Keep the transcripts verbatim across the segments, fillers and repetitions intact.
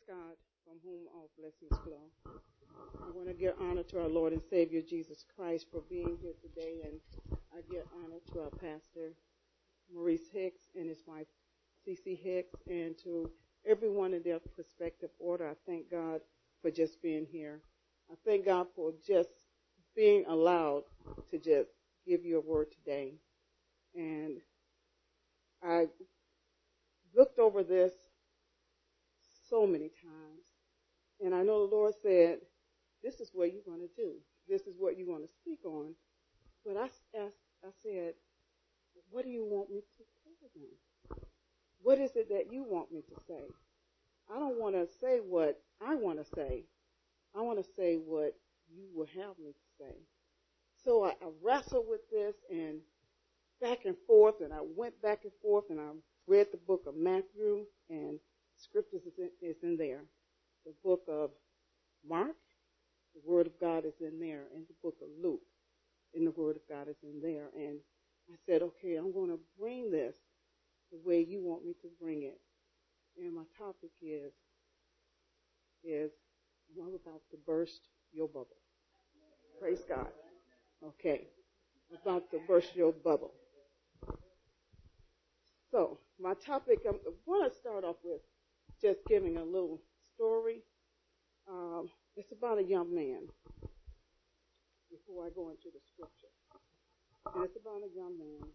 God, from whom all blessings flow. I want to give honor to our Lord and Savior Jesus Christ for being here today, and I give honor to our pastor, Maurice Hicks, and his wife, Cece Hicks, and to everyone in their prospective order. I thank God for just being here. I thank God for just being allowed to just give you a word today. And I looked over this so many times, and I know the Lord said, this is what you're going to do. This is what you're going to speak on. But I asked, I said, what do you want me to tell them? What is it that you want me to say? I don't want to say what I want to say. I want to say what you will have me to say. So I, I wrestled with this and back and forth, and I went back and forth, and I read the book of Matthew, and scriptures is in, is in there. The book of Mark, the Word of God is in there, and the book of Luke, and the Word of God is in there. And I said, okay, I'm going to bring this the way you want me to bring it. And my topic is, is I'm about to burst your bubble. Praise God. Okay. About to burst your bubble. So, my topic, I want to start off with just giving a little story. Um, it's about a young man before I go into the scripture. And it's about a young man.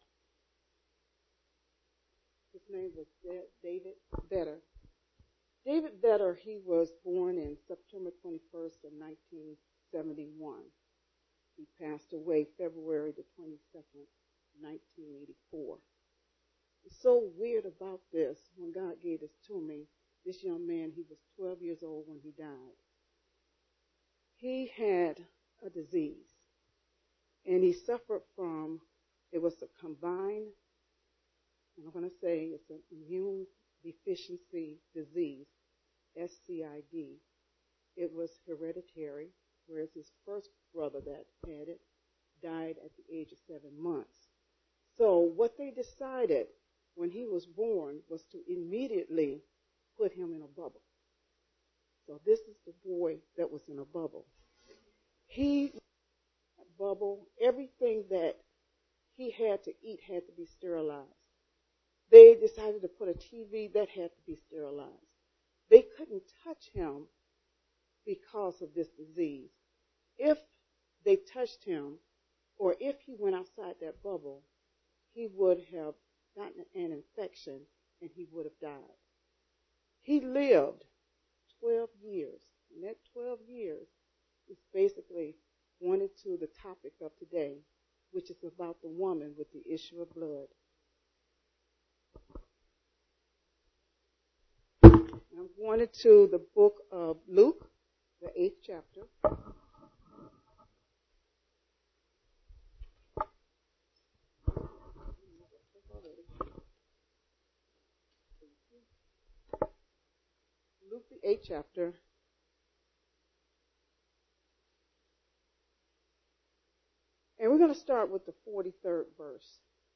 His name was David Vedder. David Vedder, he was born in September twenty-first of nineteen seventy-one. He passed away February the twenty-second, nineteen eighty-four. It's so weird about this. When God gave this to me, this young man, he was twelve years old when he died. He had a disease, and he suffered from, it was a combined, and I'm going to say it's an immune deficiency disease, S C I D. It was hereditary, whereas his first brother that had it died at the age of seven months. So what they decided when he was born was to immediately put him in a bubble. So this is the boy that was in a bubble. He, that bubble, everything that he had to eat had to be sterilized. They decided to put a T V that had to be sterilized. They couldn't touch him because of this disease. If they touched him, or if he went outside that bubble, he would have gotten an infection and he would have died. He lived twelve years, and that twelve years is basically going into the topic of today, which is about the woman with the issue of blood. I'm going into the book of Luke, the eighth chapter. Luke, the eighth chapter. And we're going to start with the forty-third verse.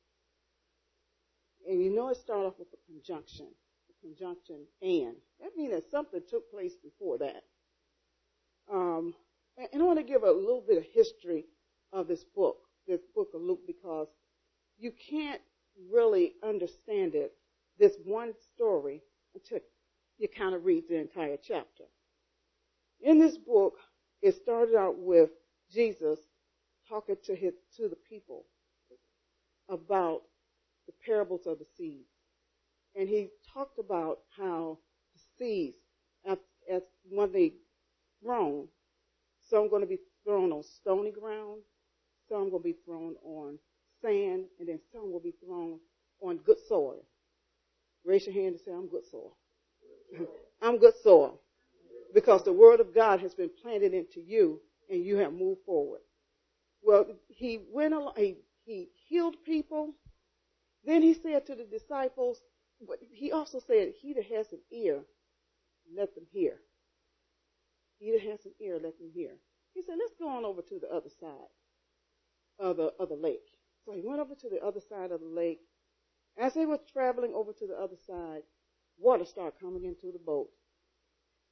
And you know it started off with a conjunction. The conjunction and. That means that something took place before that. Um, and I want to give a little bit of history of this book, this book of Luke, because you can't really understand it, this one story, until you kind of read the entire chapter. In this book, it started out with Jesus talking to his to the people about the parables of the seeds. And he talked about how the seeds, as, as when they thrown, some are going to be thrown on stony ground, some will be thrown on sand, and then some will be thrown on good soil. Raise your hand and say, I'm good soil. I'm good soil. Because the word of God has been planted into you, and you have moved forward. Well, he went along, he, he healed people. Then he said to the disciples, but he also said, he that has an ear, let them hear. He that has an ear, let them hear. He said, let's go on over to the other side of the, of the lake. So he went over to the other side of the lake. As they were traveling over to the other side, water started coming into the boat.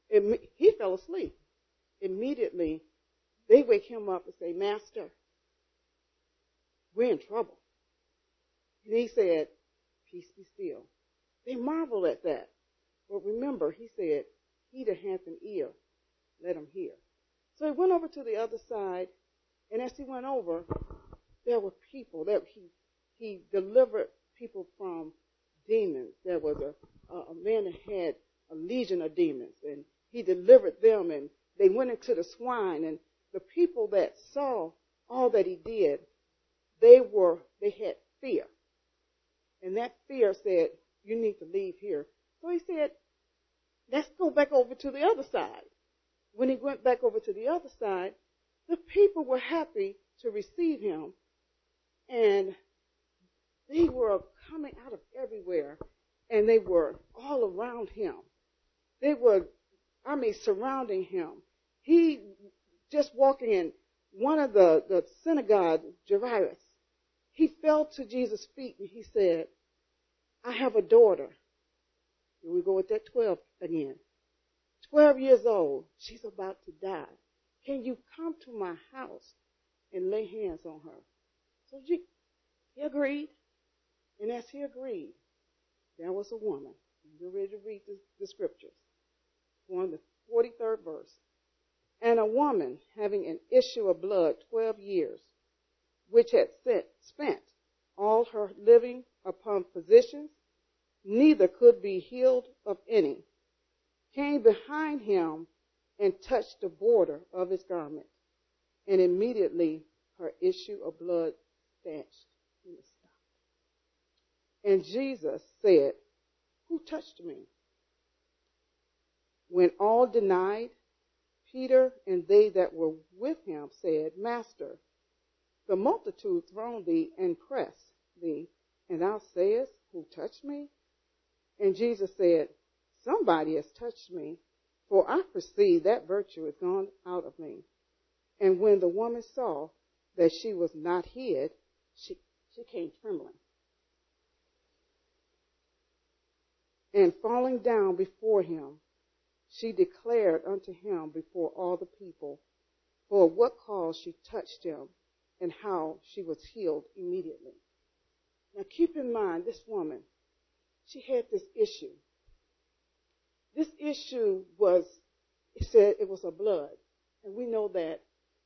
It, he fell asleep. Immediately, they wake him up and say, Master, we're in trouble. And he said, peace be still. They marveled at that. But remember, he said, he that hath an ear, let him hear. So he went over to the other side, and as he went over, there were people that he he delivered people from demons. There was a, a, a man that had a legion of demons, and he delivered them, and they went into the swine, and the people that saw all that he did, they were they had fear. And that fear said, you need to leave here. So he said, let's go back over to the other side. When he went back over to the other side, the people were happy to receive him, and they were coming out of everywhere, and they were all around him. They were, I mean, surrounding him. He, just walking in one of the, the synagogue, Jairus, he fell to Jesus' feet, and he said, I have a daughter. Here we go with that twelve again. twelve years old. She's about to die. Can you come to my house and lay hands on her? So he agreed. And as he agreed, there was a woman. We're ready to read the, the scriptures. On the forty-third verse. And a woman having an issue of blood twelve years, which had sent, spent all her living upon physicians, neither could be healed of any, came behind him and touched the border of his garment. And immediately her issue of blood stanched. And Jesus said, who touched me? When all denied, Peter and they that were with him said, Master, the multitude throng thee and press thee, and thou sayest, who touched me? And Jesus said, somebody has touched me, for I perceive that virtue is gone out of me. And when the woman saw that she was not hid, she, she came trembling. And falling down before him, she declared unto him before all the people for what cause she touched him and how she was healed immediately. Now keep in mind, this woman, she had this issue. This issue was, it said it was a blood. And we know that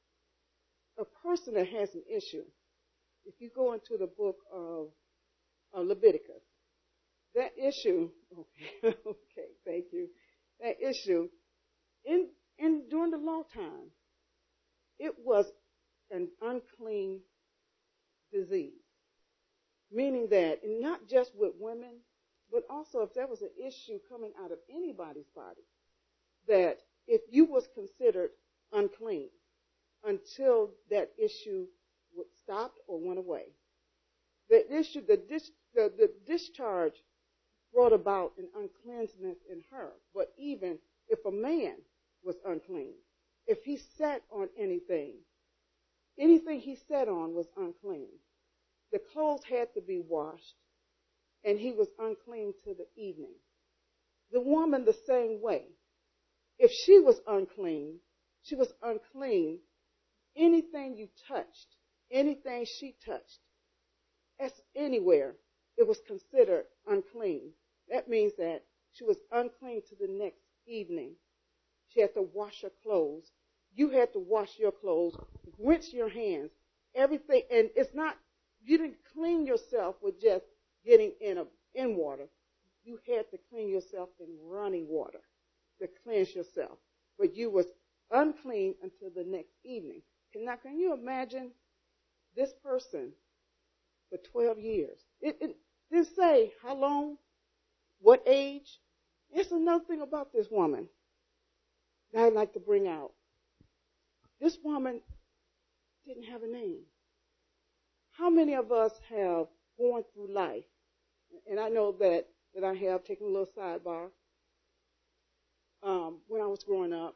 a person that has an issue, if you go into the book of uh, Leviticus, that issue, okay, okay, thank you. That issue, in, in during the law time, it was an unclean disease. Meaning that, and not just with women, but also if there was an issue coming out of anybody's body, that if you was considered unclean until that issue would stop or went away. The issue, the, dis, the, the discharge brought about an uncleanness in her. But even if a man was unclean, if he sat on anything, anything he sat on was unclean. The clothes had to be washed, and he was unclean to the evening. The woman the same way. If she was unclean, she was unclean. Anything you touched, anything she touched, as anywhere, it was considered unclean. That means that she was unclean to the next evening. She had to wash her clothes. You had to wash your clothes, rinse your hands, everything. And it's not, you didn't clean yourself with just getting in a, in water. You had to clean yourself in running water to cleanse yourself. But you was unclean until the next evening. And now, can you imagine this person for twelve years? It, it didn't say how long, what age. It's another thing about this woman that I'd like to bring out. This woman didn't have a name. How many of us have gone through life? And I know that, that I have taken a little sidebar. Um, when I was growing up,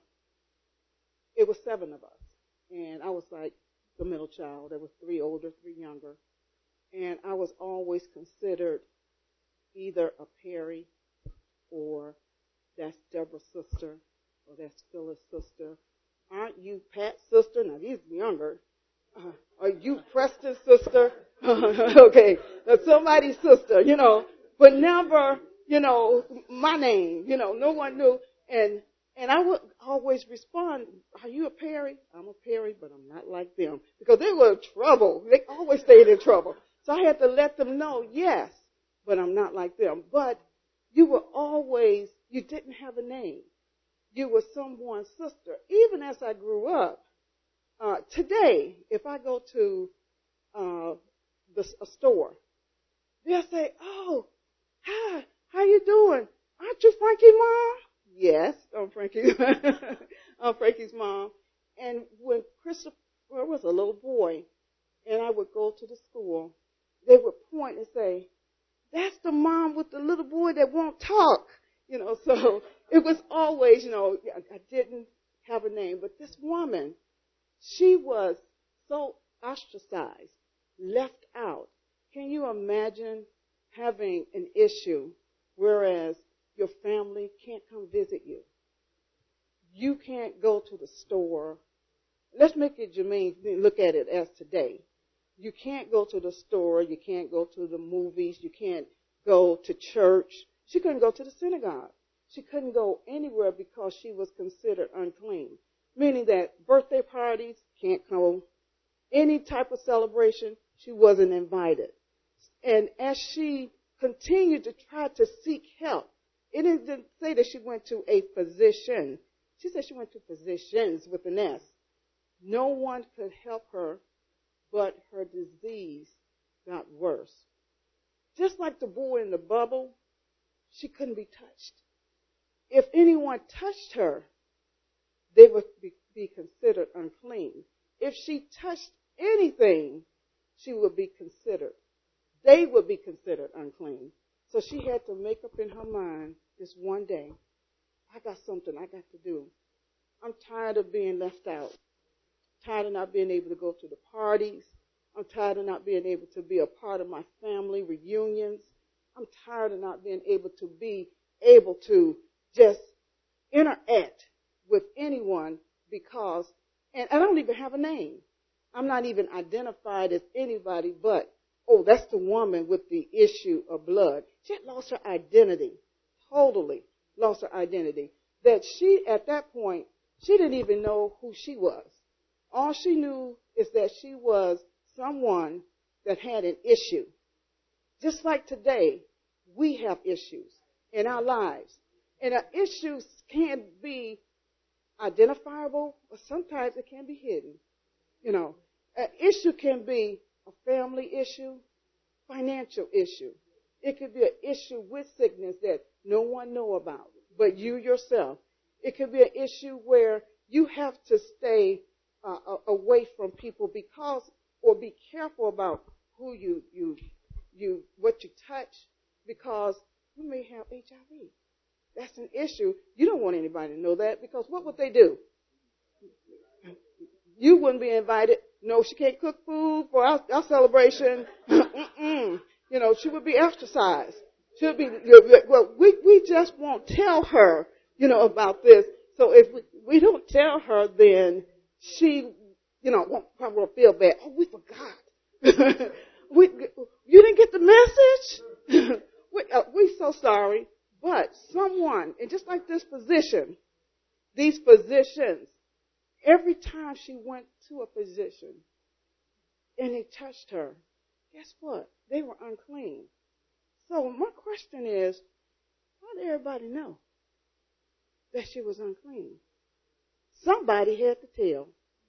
it was seven of us. And I was like the middle child. There was three older, three younger. And I was always considered either a Perry or that's Deborah's sister. Oh, that's Phyllis' sister. Aren't you Pat's sister? Now, he's younger. Uh, are you Preston's sister? Okay, that's somebody's sister, you know, but never, you know, my name, you know, no one knew. And and I would always respond, are you a Perry? I'm a Perry, but I'm not like them. Because they were in trouble. They always stayed in trouble. So I had to let them know, yes, but I'm not like them. But you were always, you didn't have a name. You were someone's sister. Even as I grew up, uh, today, if I go to uh, the, a store, they'll say, oh, hi, how you doing? Aren't you Frankie's mom? Yes, I'm Frankie. I'm Frankie's mom. And when Christopher was a little boy, and I would go to the school, they would point and say, that's the mom with the little boy that won't talk. You know, so it was always, you know, I didn't have a name. But this woman, she was so ostracized, left out. Can you imagine having an issue whereas your family can't come visit you? You can't go to the store. Let's make it germane, look at it as today. You can't go to the store. You can't go to the movies. You can't go to church. She couldn't go to the synagogue. She couldn't go anywhere because she was considered unclean, meaning that birthday parties can't go. Any type of celebration, she wasn't invited. And as she continued to try to seek help, it didn't say that she went to a physician. She said she went to physicians with an S. No one could help her, but her disease got worse. Just like the boy in the bubble, she couldn't be touched. If anyone touched her, they would be, be considered unclean. If she touched anything, she would be considered, they would be considered unclean. So she had to make up in her mind this one day, I got something I got to do. I'm tired of being left out. Tired of not being able to go to the parties. I'm tired of not being able to be a part of my family reunions. I'm tired of not being able to be able to just interact with anyone because, and I don't even have a name. I'm not even identified as anybody but, oh, that's the woman with the issue of blood. She had lost her identity, totally lost her identity. That she, at that point, she didn't even know who she was. All she knew is that she was someone that had an issue. Just like today, we have issues in our lives. And our issues can be identifiable, or sometimes it can be hidden. You know, an issue can be a family issue, financial issue. It could be an issue with sickness that no one know about, but you yourself. It could be an issue where you have to stay uh, away from people because, or be careful about who you, you, you, what you touch, because you may have H I V. That's an issue. You don't want anybody to know that because what would they do? You wouldn't be invited. No, she can't cook food for our, our celebration. Mm-mm. You know, she would be ostracized. She'll be, well, we, we just won't tell her, you know, about this. So if we, we don't tell her, then she, you know, won't, probably won't feel bad. Oh, we forgot. we, you didn't get the message? we, uh, we're so sorry. But someone, and just like this physician, these physicians, every time she went to a physician and they touched her, guess what? They were unclean. So my question is, how did everybody know that she was unclean? Somebody had to tell.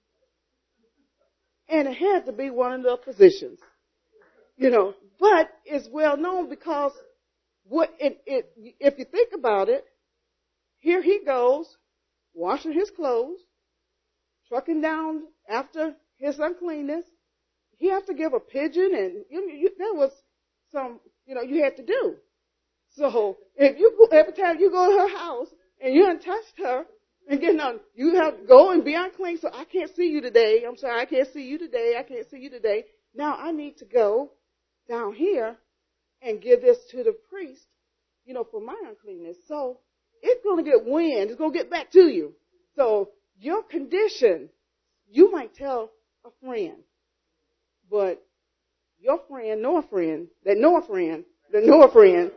And it had to be one of the physicians. You know, but it's well known because what it, it, if you think about it, here he goes, washing his clothes, trucking down after his uncleanness. He had to give a pigeon, and you, you, there was some, you know, you had to do. So if you every time you go to her house and you haven't touched her, and get on, you have to go and be unclean. So I can't see you today. I'm sorry, I can't see you today. I can't see you today. Now I need to go down here and give this to the priest, you know, for my uncleanness. So it's going to get wind. It's going to get back to you. So your condition, you might tell a friend, but your friend know a friend that know a friend that know a friend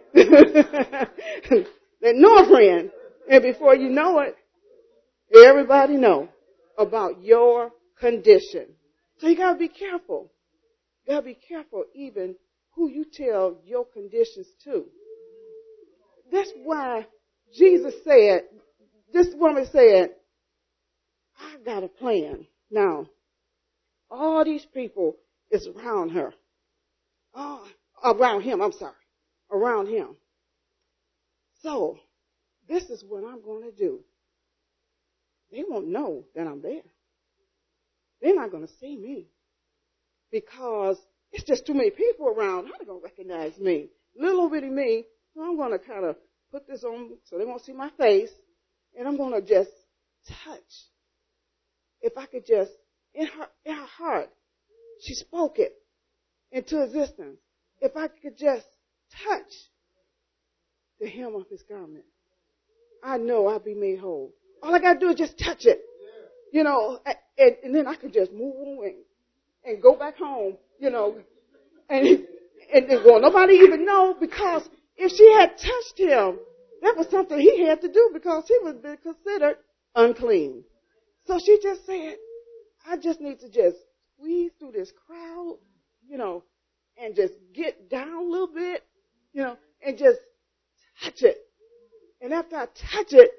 that know a friend, and before you know it, everybody know about your condition. So you got to be careful. You got to be careful even who you tell your conditions to. That's why Jesus said, this woman said, I got a plan. Now, all these people is around her. Oh, around him, I'm sorry. Around him. So, this is what I'm going to do. They won't know that I'm there. They're not going to see me. Because it's just too many people around. How are they going to recognize me? Little old bitty me. So I'm going to kind of put this on so they won't see my face. And I'm going to just touch. If I could just, in her, in her heart, she spoke it into existence. If I could just touch the hem of his garment, I know I'll be made whole. All I got to do is just touch it. You know, and, and then I could just move on and, and go back home, you know, and, and then well, nobody even know, because if she had touched him, that was something he had to do because he was considered unclean. So she just said, I just need to just squeeze through this crowd, you know, and just get down a little bit, you know, and just touch it. And after I touch it,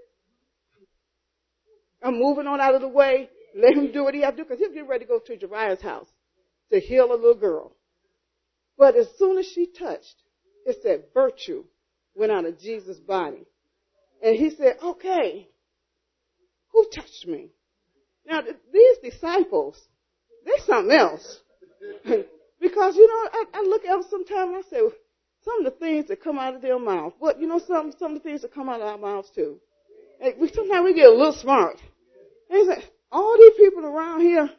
I'm moving on out of the way. Let him do what he has to do, because he's getting ready to go to Jariah's house to heal a little girl. But as soon as she touched, it said virtue went out of Jesus' body. And he said, okay, who touched me? Now, these disciples, they're something else. Because, you know, I, I look at them sometimes and I say, some of the things that come out of their mouth. But, you know, some, some of the things that come out of our mouths, too. Like we, sometimes we get a little smart. And he said, all these people around here,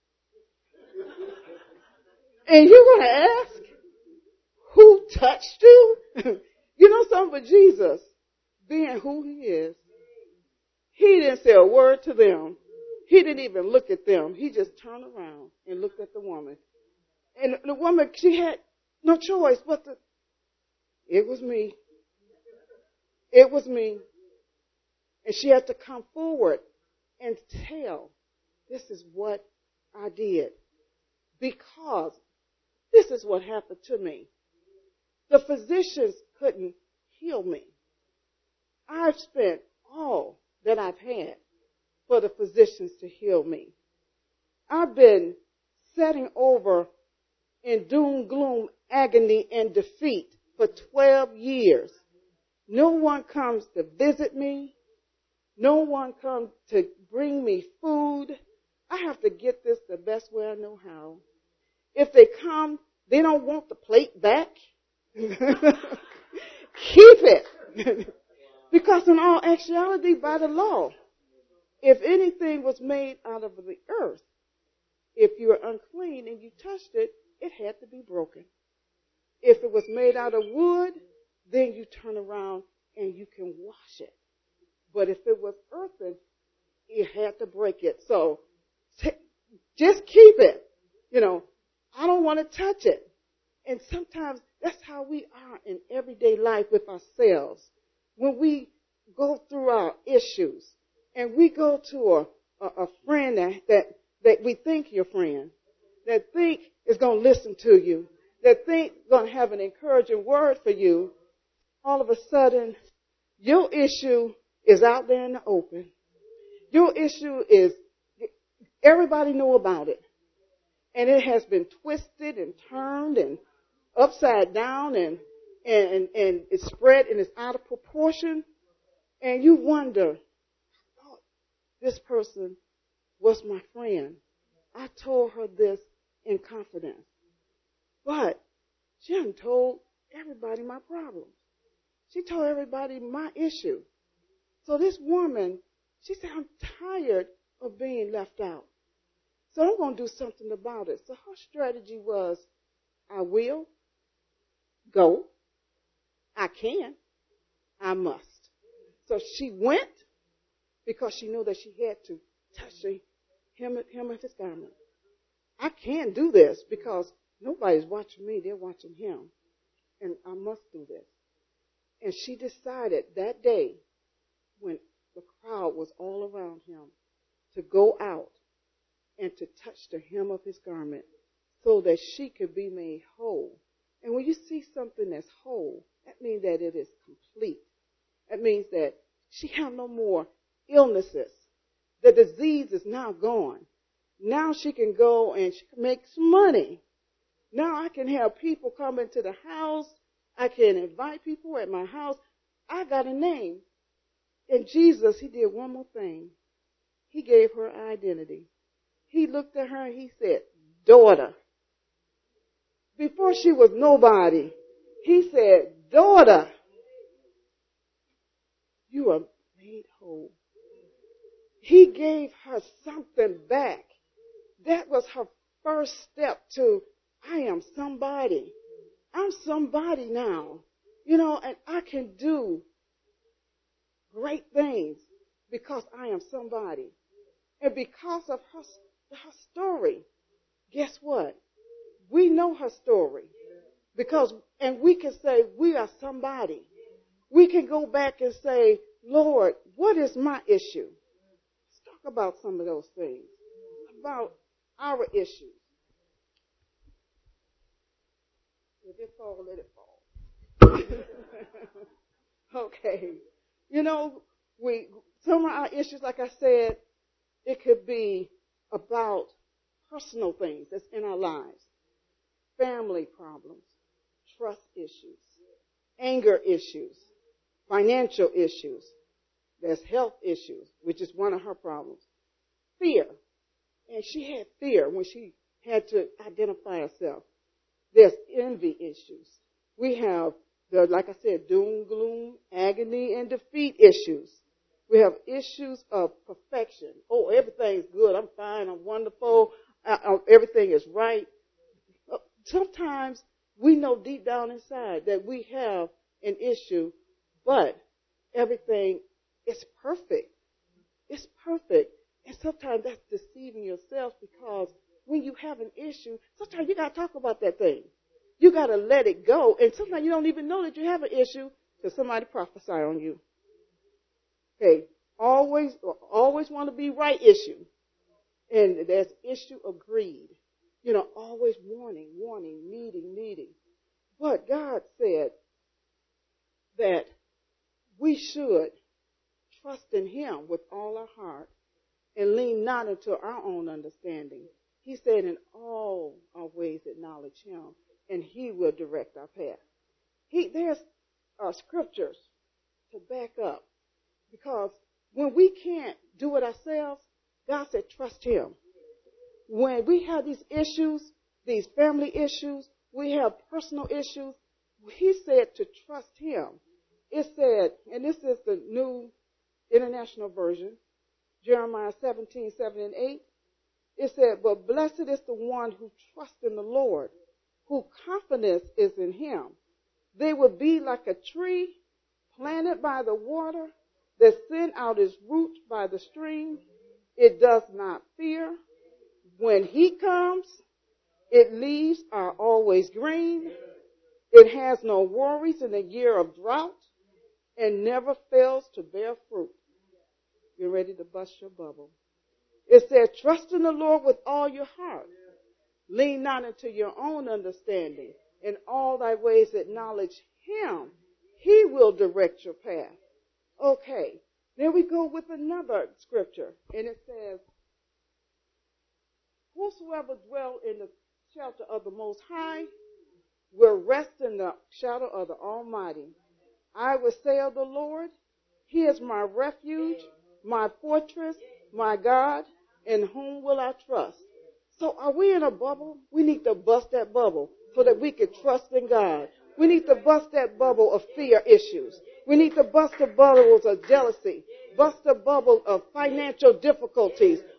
and you're going to ask who touched you? You know something, but Jesus, being who he is, he didn't say a word to them. He didn't even look at them. He just turned around and looked at the woman. And the woman, she had no choice but to, it was me. It was me. And she had to come forward and tell, this is what I did. Because this is what happened to me. The physicians couldn't heal me. I've spent all that I've had for the physicians to heal me. I've been setting over in doom, gloom, agony, and defeat for twelve years. No one comes to visit me. No one comes to bring me food. I have to get this the best way I know how. If they come, they don't want the plate back. Keep it. Because in all actuality, by the law, if anything was made out of the earth, if you were unclean and you touched it, it had to be broken. If it was made out of wood, then you turn around and you can wash it. But if it was earthen, you had to break it. So t- just keep it. You know, I don't want to touch it. And sometimes that's how we are in everyday life with ourselves. When we go through our issues and we go to a, a, a friend that, that, that we think your friend, that think is going to listen to you, that think going to have an encouraging word for you, all of a sudden your issue is out there in the open. Your issue is, everybody know about it. And it has been twisted and turned and upside down and, and, and it's spread and it's out of proportion. And you wonder, oh, this person was my friend. I told her this in confidence. But she hadn't told everybody my problems. She told everybody my issue. So this woman, she said, I'm tired of being left out. So I'm going to do something about it. So her strategy was, I will go. I can. I must. So she went because she knew that she had to touch the hem, hem of his garment. I can't do this because nobody's watching me. They're watching him. And I must do this. And she decided that day, when the crowd was all around him, to go out and to touch the hem of his garment so that she could be made whole. And when you see something that's whole, that means that it is complete. That means that she has no more illnesses. The disease is now gone. Now she can go and she can make some money. Now I can have people come into the house. I can invite people at my house. I got a name. And Jesus, he did one more thing. He gave her identity. He looked at her and he said, daughter. Before she was nobody, he said, daughter, you are made whole. He gave her something back. That was her first step to, I am somebody. I'm somebody now. You know, and I can do great things because I am somebody. And because of her, her story, guess what? We know her story. Because, and we can say, we are somebody. We can go back and say, Lord, what is my issue? Let's talk about some of those things. About our issues. If it fall, let it fall. Okay. You know, we some of our issues, like I said, it could be about personal things that's in our lives. Family problems, trust issues, anger issues, financial issues. There's health issues, which is one of her problems. Fear. And she had fear when she had to identify herself. There's envy issues. We have, the, like I said, doom, gloom, agony, and defeat issues. We have issues of perfection. Oh, everything's good. I'm fine. I'm wonderful. Uh, uh, everything is right. Uh, sometimes we know deep down inside that we have an issue, but everything is perfect. It's perfect. And sometimes that's deceiving yourself because when you have an issue, sometimes you got to talk about that thing. You got to let it go. And sometimes you don't even know that you have an issue till somebody prophesy on you. Okay, always, always want to be right issue. And there's issue of greed. You know, always wanting, wanting, needing, needing. But God said that we should trust in him with all our heart and lean not into our own understanding. He said in all our ways acknowledge him, and he will direct our path. He, there's uh, scriptures to back up, because when we can't do it ourselves, God said trust him. When we have these issues, these family issues, we have personal issues, he said to trust him. It said, and this is the New International Version, Jeremiah seventeen, seven and eight. It said, but blessed is the one who trusts in the Lord, whose confidence is in him. They will be like a tree planted by the water that sends out its root by the stream. It does not fear. When he comes, its leaves are always green. It has no worries in the year of drought and never fails to bear fruit. You're ready to bust your bubble. It said, trust in the Lord with all your heart. Lean not into your own understanding. In all thy ways acknowledge him. He will direct your path. Okay. Then we go with another scripture. And it says, whosoever dwell in the shelter of the Most High will rest in the shadow of the Almighty. I will say of the Lord, he is my refuge, my fortress, my God, in whom will I trust? So are we in a bubble? We need to bust that bubble so that we can trust in God. We need to bust that bubble of fear issues. We need to bust the bubbles of jealousy, bust the bubble of financial difficulties,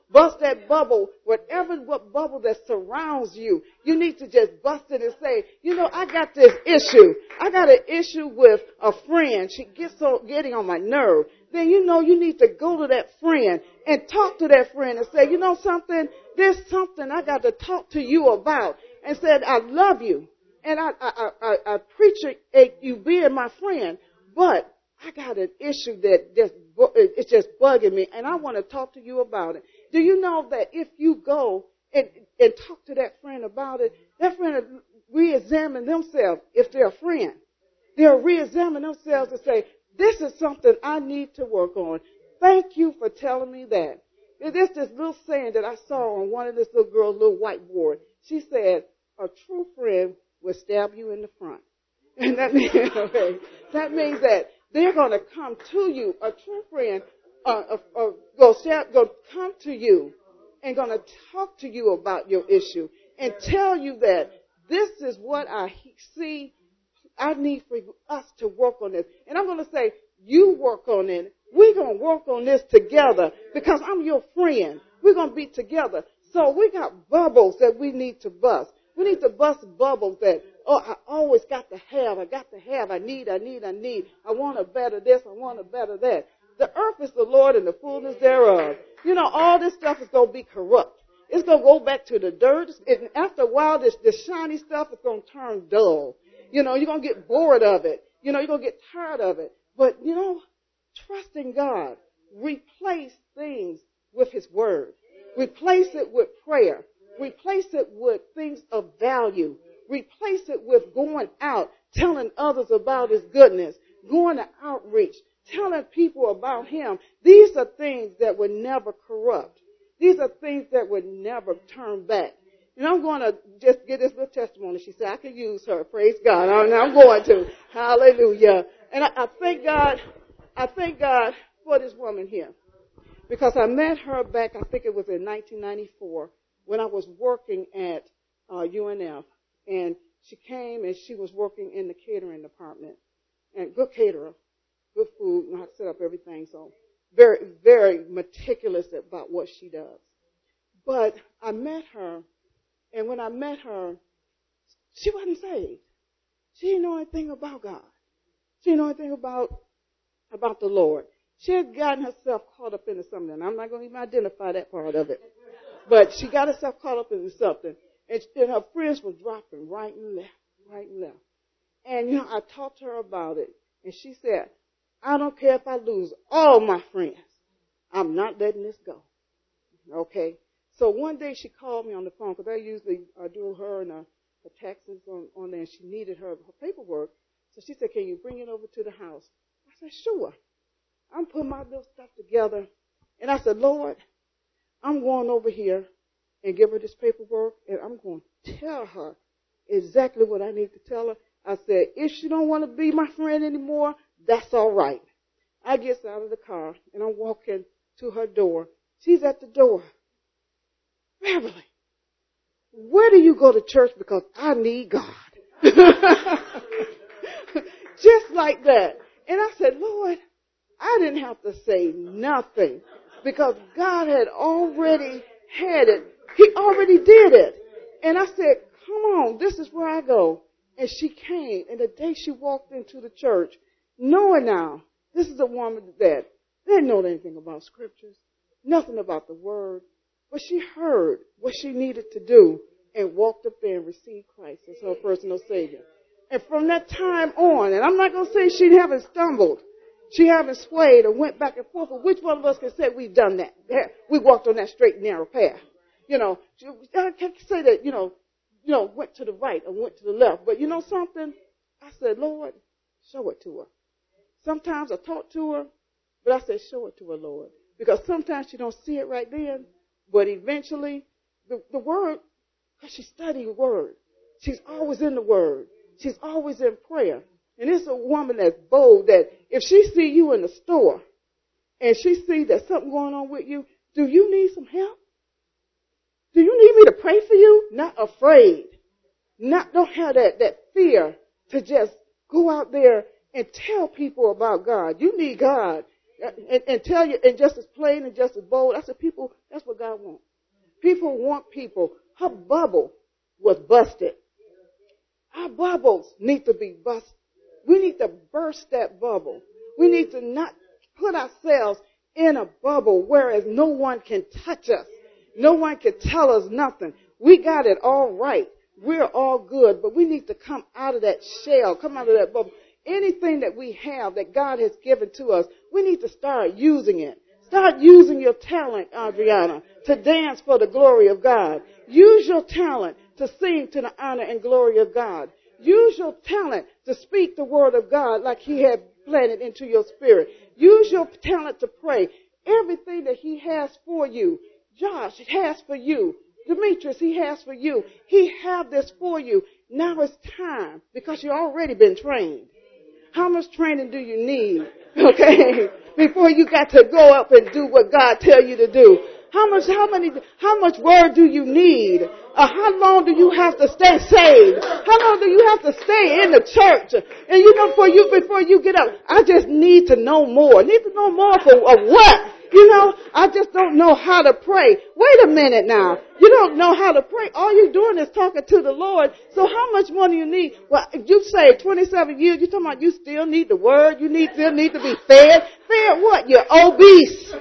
Bust that bubble, whatever what bubble that surrounds you. You need to just bust it and say, you know, I got this issue. I got an issue with a friend. She gets so getting on my nerve. Then you know you need to go to that friend and talk to that friend and say, you know something, there's something I got to talk to you about. And said, I love you. And I, I, I, I appreciate you being my friend, but I got an issue that just, it's just bugging me, and I want to talk to you about it. Do you know that if you go and, and talk to that friend about it, that friend will re-examine themselves if they're a friend. They'll re-examine themselves and say, this is something I need to work on. Thank you for telling me that. There's this little saying that I saw on one of this little girl's little whiteboard. She said, a true friend will stab you in the front. And that means, okay, that means that they're going to come to you. A true friend uh, uh, uh, go go come to you and going to talk to you about your issue and tell you that this is what I see. I need for us to work on this. And I'm going to say, you work on it. We're going to work on this together because I'm your friend. We're going to be together. So we got bubbles that we need to bust. We need to bust bubbles that, oh, I always got to have, I got to have, I need, I need, I need. I want to better this, I want to better that. The earth is the Lord and the fullness thereof. You know, all this stuff is going to be corrupt. It's going to go back to the dirt. And after a while, this, this shiny stuff is going to turn dull. You know, you're going to get bored of it. You know, you're going to get tired of it. But, you know, trust in God. Replace things with His Word. Replace it with prayer. Replace it with things of value. Replace it with going out, telling others about His goodness, going to outreach, telling people about Him. These are things that would never corrupt. These are things that would never turn back. And I'm going to just get this little testimony. She said, I could use her. Praise God. I'm, I'm going to. Hallelujah. And I, I thank God, I thank God for this woman here. Because I met her back, I think it was in nineteen ninety-four, when I was working at uh, U N F. And she came and she was working in the catering department. And good caterer, good food, know how to set up everything. So very, very meticulous about what she does. But I met her, and when I met her, she wasn't saved. She didn't know anything about God. She didn't know anything about, about the Lord. She had gotten herself caught up into something. And I'm not going to even identify that part of it. But she got herself caught up into something. And, and her friends were dropping right and left, right and left. And, you know, I talked to her about it. And she said, I don't care if I lose all my friends. I'm not letting this go. Okay? So one day she called me on the phone because I usually uh, do her and uh, her taxes on, on there. And she needed her, her paperwork. So she said, can you bring it over to the house? I said, sure. I'm putting my little stuff together. And I said, Lord, I'm going over here and give her this paperwork, and I'm going to tell her exactly what I need to tell her. I said, if she don't want to be my friend anymore, that's all right. I get out of the car, and I'm walking to her door. She's at the door. Beverly, where do you go to church? Because I need God. Just like that. And I said, Lord, I didn't have to say nothing because God had already had it. He already did it. And I said, come on, this is where I go. And she came, and the day she walked into the church, knowing now, this is a woman that didn't know anything about scriptures, nothing about the word, but she heard what she needed to do and walked up there and received Christ as her personal Savior. And from that time on, and I'm not going to say she haven't stumbled, she haven't swayed or went back and forth, but which one of us can say we've done that? We walked on that straight and narrow path. You know, I can't say that, you know, you know, went to the right or went to the left. But you know something? I said, Lord, show it to her. Sometimes I talk to her, but I said, show it to her, Lord. Because sometimes she don't see it right then, but eventually the, the word, because she studied the word. She's always in the word. She's always in prayer. And it's a woman that's bold that if she see you in the store and she see that something going on with you, do you need some help? Do you need me to pray for you? Not afraid. Not, don't have that, that fear to just go out there and tell people about God. You need God. And, and tell you, and just as plain and just as bold, I said, people, that's what God wants. People want people. Her bubble was busted. Our bubbles need to be busted. We need to burst that bubble. We need to not put ourselves in a bubble whereas no one can touch us. No one can tell us nothing. We got it all right. We're all good, but we need to come out of that shell, come out of that bubble. Anything that we have that God has given to us, we need to start using it. Start using your talent, Adriana, to dance for the glory of God. Use your talent to sing to the honor and glory of God. Use your talent to speak the word of God like he had planted into your spirit. Use your talent to pray. Everything that he has for you, Josh has for you. Demetrius, he has for you. He have this for you. Now it's time because you've already been trained. How much training do you need, okay, before you got to go up and do what God tell you to do? How much, how many, how much word do you need? Uh, how long do you have to stay saved? How long do you have to stay in the church? And you know, for you, before you get up, I just need to know more. Need to know more for of what? You know, I just don't know how to pray. Wait a minute now. You don't know how to pray. All you're doing is talking to the Lord. So how much more do you need? Well, if you say twenty-seven years, you're talking about you still need the word. You need, still need to be fed. Fed what? You're obese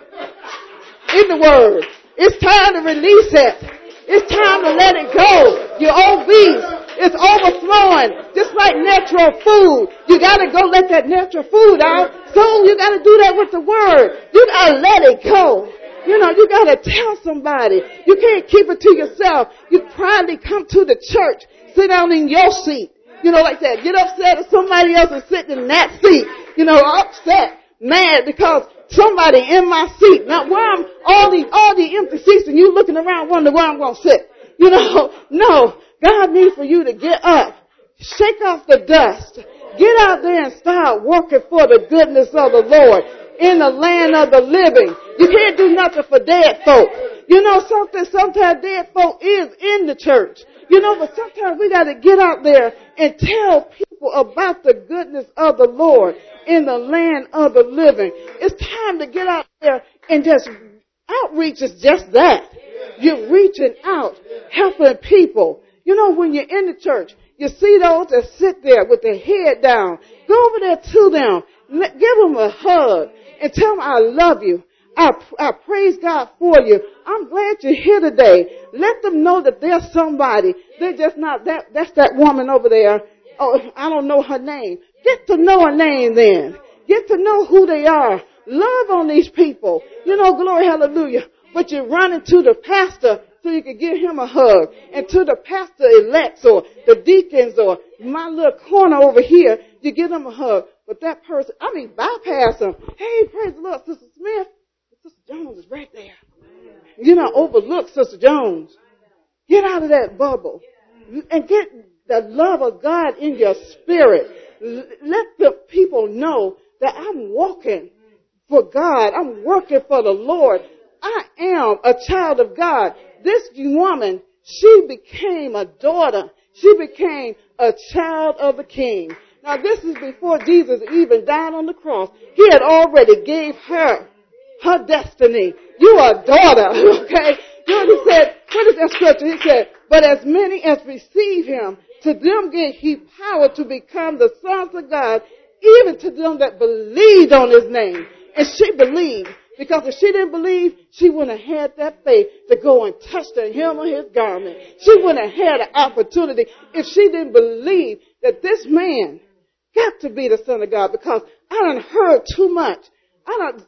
in the word. It's time to release it. It's time to let it go. You're obese. It's overflowing. Just like natural food. You gotta go let that natural food out. So you gotta do that with the word. You gotta let it go. You know, you gotta tell somebody. You can't keep it to yourself. You proudly come to the church. Sit down in your seat. You know, like that. Get upset if somebody else is sitting in that seat. You know, upset, mad because somebody in my seat. Now, why am all the all the empty seats and you looking around wondering where I'm gonna sit? You know, no. God needs for you to get up, shake off the dust, get out there and start working for the goodness of the Lord in the land of the living. You can't do nothing for dead folk. You know something, sometimes dead folk is in the church. You know, but sometimes we got to get out there and tell people about the goodness of the Lord in the land of the living. It's time to get out there and just, outreach is just that. You're reaching out, helping people. You know, when you're in the church, you see those that sit there with their head down. Go over there to them. Give them a hug and tell them, I love you. I, I praise God for you. I'm glad you're here today. Let them know that there's somebody. They're just not that. That's that woman over there. Oh, I don't know her name. Get to know her name then. Get to know who they are. Love on these people. You know, glory, hallelujah. But you're running to the pastor so you can give him a hug. And to the pastor elects or the deacons or my little corner over here, you give them a hug. But that person, I mean, bypass them. Hey, praise the Lord, Sister Smith. Sister Jones is right there. You know, overlook Sister Jones. Get out of that bubble and get the love of God in your spirit. Let the people know that I'm walking for God. I'm working for the Lord. I am a child of God. This woman, she became a daughter. She became a child of the King. Now, this is before Jesus even died on the cross. He had already gave her her destiny. You are a daughter, okay? You know what he said? What is that scripture? He said, but as many as receive him, to them gave he power to become the sons of God, even to them that believed on his name. And she believed. Because if she didn't believe, she wouldn't have had that faith to go and touch the hem of his garment. She wouldn't have had an opportunity if she didn't believe that this man got to be the Son of God. Because I done heard too much. I done,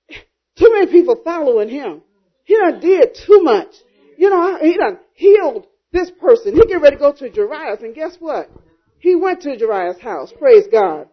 too many people following him. He done did too much. You know, he done healed this person. He get ready to go to Jairus, and guess what? He went to Jairus' house. Praise God.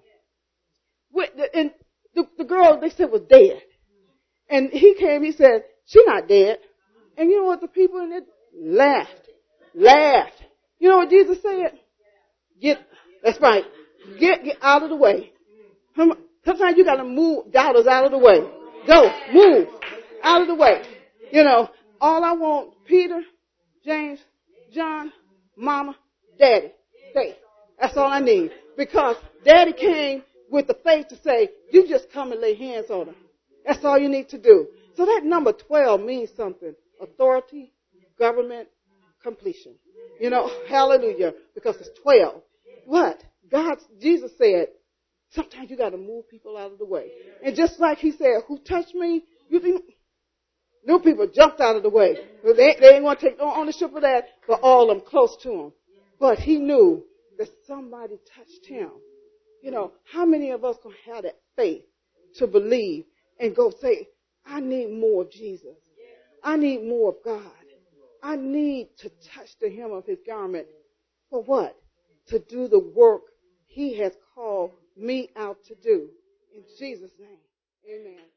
And the, the girl, they said, was dead. And he came, he said, she's not dead. And you know what the people in it laughed, laughed. You know what Jesus said? Get, that's right. Get, get out of the way. Sometimes you got to move doubters out of the way. Go, move out of the way. You know, all I want, Peter, James, John, Mama, Daddy, stay. That's all I need. Because Daddy came with the faith to say, you just come and lay hands on her. That's all you need to do. So that number twelve means something. Authority, government, completion. You know, hallelujah, because it's twelve. What? God, Jesus said, sometimes you got to move people out of the way. And just like he said, who touched me? You think new people jumped out of the way. They, they ain't going to take no ownership of that, but all of them close to him. But he knew that somebody touched him. You know, how many of us can have that faith to believe and go say, I need more of Jesus. I need more of God. I need to touch the hem of his garment. For what? To do the work he has called me out to do. In Jesus' name, amen.